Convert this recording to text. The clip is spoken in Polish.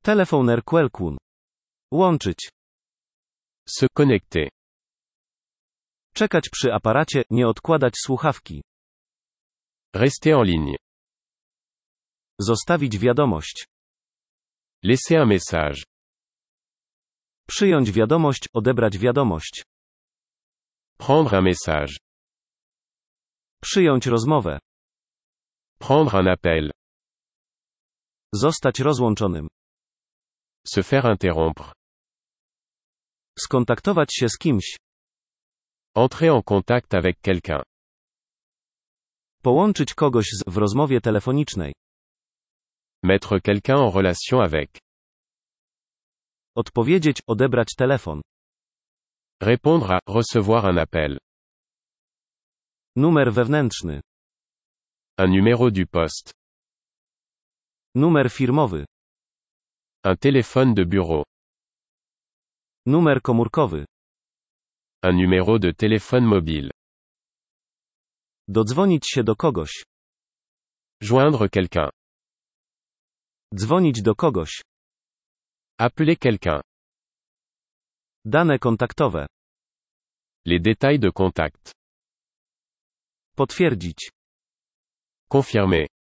Telefoner quelqu'un. Łączyć. Se connecter. Czekać przy aparacie, nie odkładać słuchawki. Rester en ligne. Zostawić wiadomość. Laisser un message. Przyjąć wiadomość, odebrać wiadomość. Prendre un message. Przyjąć rozmowę. Prendre un appel. Zostać rozłączonym. Se faire interrompre. Skontaktować się z kimś. Entrer en contact avec quelqu'un. Połączyć kogoś w rozmowie telefonicznej. Mettre quelqu'un en relation avec. Odpowiedzieć, odebrać telefon. Répondre à, recevoir un appel. Numer wewnętrzny. Un numéro du poste. Numer firmowy. Un téléphone de bureau. Numer komórkowy. Un numéro de téléphone mobile. Dodzwonić się do kogoś. Joindre quelqu'un. Dzwonić do kogoś. Appeler quelqu'un. Dane kontaktowe. Les détails de contact. Potwierdzić. Confirmer.